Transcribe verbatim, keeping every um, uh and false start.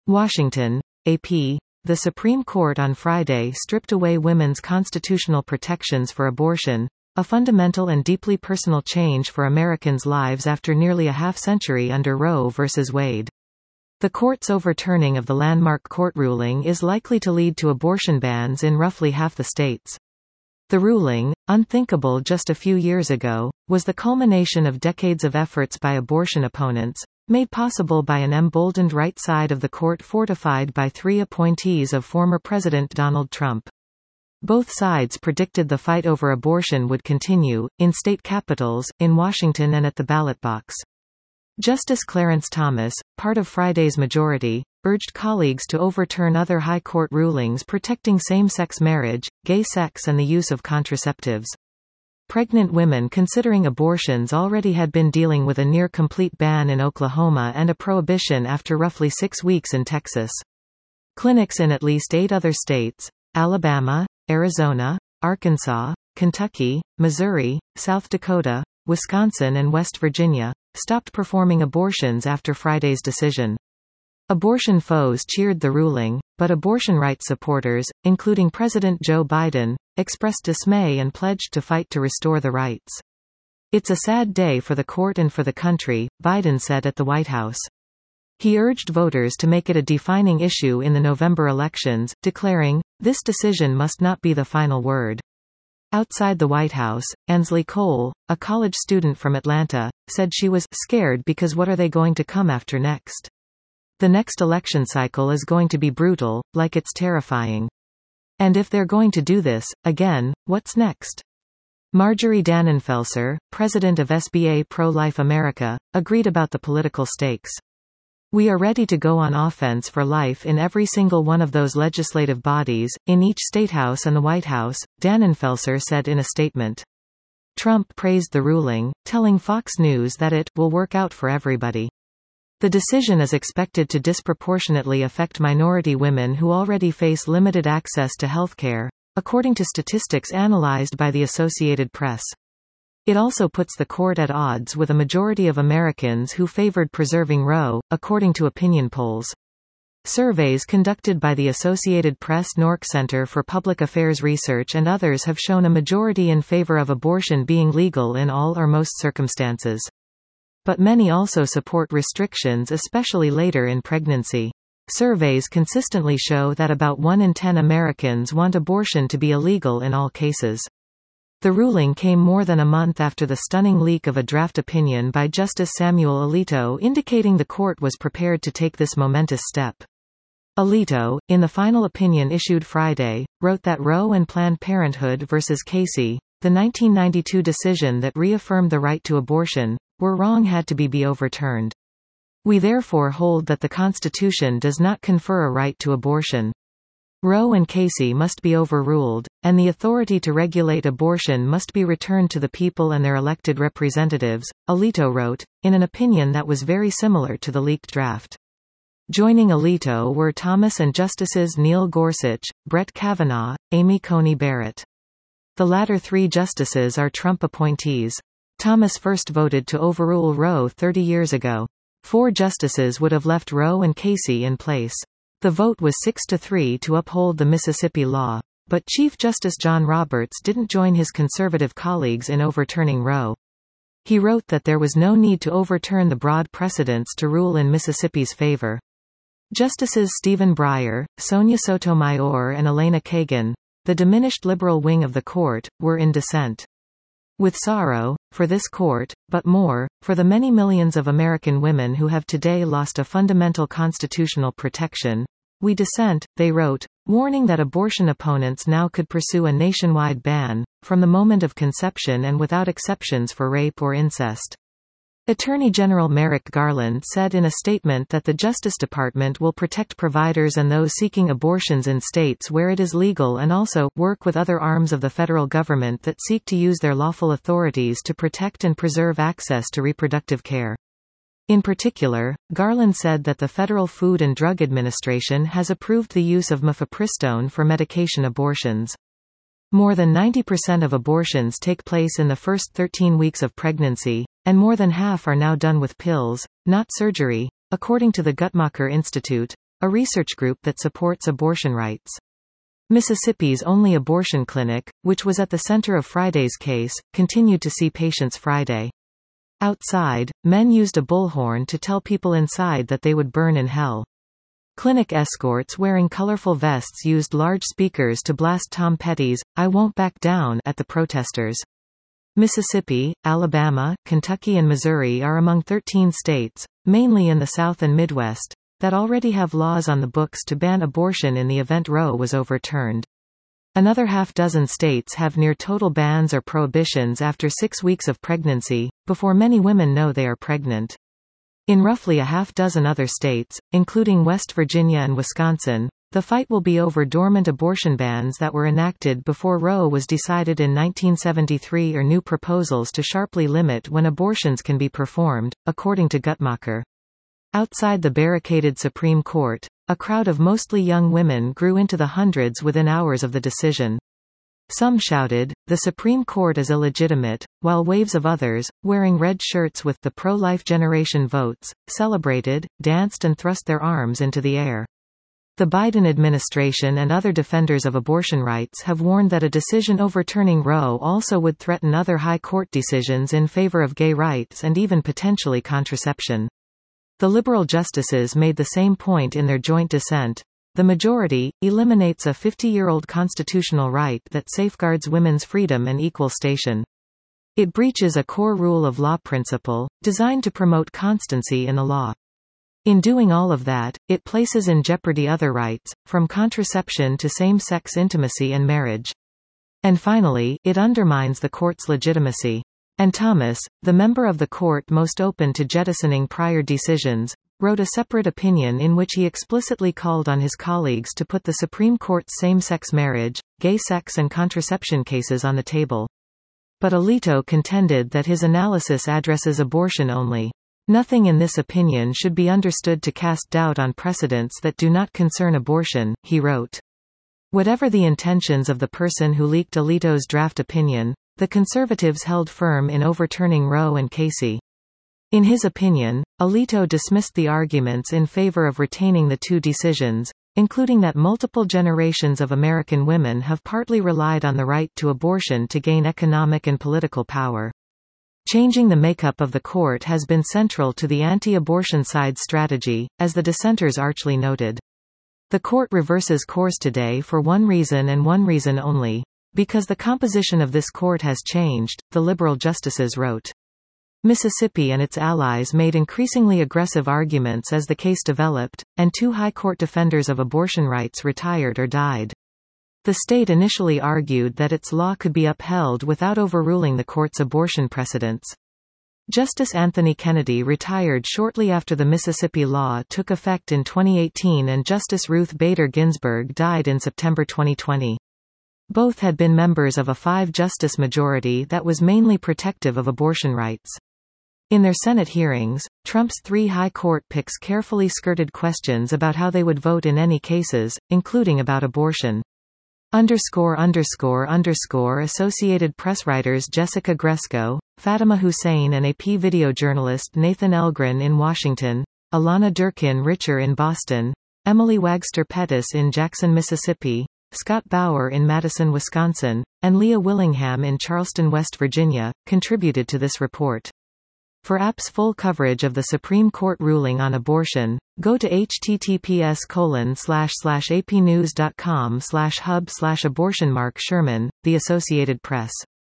Washington, A P. The Supreme Court on Friday stripped away women's constitutional protections for abortion, a fundamental and deeply personal change for Americans' lives after nearly a half-century under Roe v. Wade. The court's overturning of the landmark court ruling is likely to lead to abortion bans in roughly half the states. The ruling, unthinkable just a few years ago, was the culmination of decades of efforts by abortion opponents, made possible by an emboldened right side of the court fortified by three appointees of former President Donald Trump. Both sides predicted the fight over abortion would continue, in state capitals, in Washington and at the ballot box. Justice Clarence Thomas, part of Friday's majority, urged colleagues to overturn other high court rulings protecting same-sex marriage, gay sex and the use of contraceptives. Pregnant women considering abortions already had been dealing with a near-complete ban in Oklahoma and a prohibition after roughly six weeks in Texas. Clinics in at least eight other states, Alabama, Arizona, Arkansas, Kentucky, Missouri, South Dakota, Wisconsin and West Virginia, stopped performing abortions after Friday's decision. Abortion foes cheered the ruling, but abortion rights supporters, including President Joe Biden, expressed dismay and pledged to fight to restore the rights. "It's a sad day for the court and for the country," Biden said at the White House. He urged voters to make it a defining issue in the November elections, declaring, "This decision must not be the final word." Outside the White House, Ansley Cole, a college student from Atlanta, said she was scared because what are they going to come after next? The next election cycle is going to be brutal, like it's terrifying. And if they're going to do this, again, what's next? Marjorie Dannenfelser, president of S B A Pro-Life America, agreed about the political stakes. "We are ready to go on offense for life in every single one of those legislative bodies, in each statehouse and the White House," Dannenfelser said in a statement. Trump praised the ruling, telling Fox News that it will work out for everybody. The decision is expected to disproportionately affect minority women who already face limited access to health care, according to statistics analyzed by the Associated Press. It also puts the court at odds with a majority of Americans who favored preserving Roe, according to opinion polls. Surveys conducted by the Associated Press N O R C Center for Public Affairs Research and others have shown a majority in favor of abortion being legal in all or most circumstances. But many also support restrictions, especially later in pregnancy. Surveys consistently show that about one in ten Americans want abortion to be illegal in all cases. The ruling came more than a month after the stunning leak of a draft opinion by Justice Samuel Alito indicating the court was prepared to take this momentous step. Alito, in the final opinion issued Friday, wrote that Roe and Planned Parenthood versus Casey, the nineteen ninety-two decision that reaffirmed the right to abortion, were wrong had to be, be overturned. "We therefore hold that the Constitution does not confer a right to abortion. Roe and Casey must be overruled, and the authority to regulate abortion must be returned to the people and their elected representatives," Alito wrote, in an opinion that was very similar to the leaked draft. Joining Alito were Thomas and Justices Neil Gorsuch, Brett Kavanaugh, Amy Coney Barrett. The latter three justices are Trump appointees. Thomas first voted to overrule Roe thirty years ago. Four justices would have left Roe and Casey in place. The vote was six to three to uphold the Mississippi law, but Chief Justice John Roberts didn't join his conservative colleagues in overturning Roe. He wrote that there was no need to overturn the broad precedents to rule in Mississippi's favor. Justices Stephen Breyer, Sonia Sotomayor and Elena Kagan, the diminished liberal wing of the court, were in dissent. "With sorrow, for this court, but more, for the many millions of American women who have today lost a fundamental constitutional protection, we dissent," they wrote, warning that abortion opponents now could pursue a nationwide ban, from the moment of conception and without exceptions for rape or incest. Attorney General Merrick Garland said in a statement that the Justice Department will protect providers and those seeking abortions in states where it is legal and also work with other arms of the federal government that seek to use their lawful authorities to protect and preserve access to reproductive care. In particular, Garland said that the Federal Food and Drug Administration has approved the use of mifepristone for medication abortions. More than ninety percent of abortions take place in the first thirteen weeks of pregnancy, and more than half are now done with pills, not surgery, according to the Guttmacher Institute, a research group that supports abortion rights. Mississippi's only abortion clinic, which was at the center of Friday's case, continued to see patients Friday. Outside, men used a bullhorn to tell people inside that they would burn in hell. Clinic escorts wearing colorful vests used large speakers to blast Tom Petty's "I Won't Back Down" at the protesters. Mississippi, Alabama, Kentucky and Missouri are among thirteen states, mainly in the South and Midwest, that already have laws on the books to ban abortion in the event Roe was overturned. Another half-dozen states have near-total bans or prohibitions after six weeks of pregnancy, before many women know they are pregnant. In roughly a half-dozen other states, including West Virginia and Wisconsin, the fight will be over dormant abortion bans that were enacted before Roe was decided in nineteen seventy-three or new proposals to sharply limit when abortions can be performed, according to Guttmacher. Outside the barricaded Supreme Court, a crowd of mostly young women grew into the hundreds within hours of the decision. Some shouted, "The Supreme Court is illegitimate," while waves of others, wearing red shirts with the pro-life generation votes, celebrated, danced and thrust their arms into the air. The Biden administration and other defenders of abortion rights have warned that a decision overturning Roe also would threaten other high court decisions in favor of gay rights and even potentially contraception. The liberal justices made the same point in their joint dissent. The majority eliminates a fifty-year-old constitutional right that safeguards women's freedom and equal station. It breaches a core rule of law principle, designed to promote constancy in the law. In doing all of that, it places in jeopardy other rights, from contraception to same-sex intimacy and marriage. And finally, it undermines the court's legitimacy. And Thomas, the member of the court most open to jettisoning prior decisions, wrote a separate opinion in which he explicitly called on his colleagues to put the Supreme Court's same-sex marriage, gay sex and contraception cases on the table. But Alito contended that his analysis addresses abortion only. Nothing in this opinion should be understood to cast doubt on precedents that do not concern abortion, he wrote. Whatever the intentions of the person who leaked Alito's draft opinion, the conservatives held firm in overturning Roe and Casey. In his opinion, Alito dismissed the arguments in favor of retaining the two decisions, including that multiple generations of American women have partly relied on the right to abortion to gain economic and political power. Changing the makeup of the court has been central to the anti-abortion side's strategy, as the dissenters archly noted. The court reverses course today for one reason and one reason only. Because the composition of this court has changed, the liberal justices wrote. Mississippi and its allies made increasingly aggressive arguments as the case developed, and two high court defenders of abortion rights retired or died. The state initially argued that its law could be upheld without overruling the court's abortion precedents. Justice Anthony Kennedy retired shortly after the Mississippi law took effect in twenty eighteen and Justice Ruth Bader Ginsburg died in September twenty twenty. Both had been members of a five-justice majority that was mainly protective of abortion rights. In their Senate hearings, Trump's three high court picks carefully skirted questions about how they would vote in any cases, including about abortion. Underscore underscore underscore Associated Press writers Jessica Gresko, Fatima Hussein and A P video journalist Nathan Elgren in Washington, Alana Durkin Richer in Boston, Emily Wagster Pettis in Jackson, Mississippi, Scott Bauer in Madison, Wisconsin, and Leah Willingham in Charleston, West Virginia, contributed to this report. For A P's full coverage of the Supreme Court ruling on abortion, go to https colon slash slash apnews.com slash hub slash abortion. Mark Sherman, The Associated Press.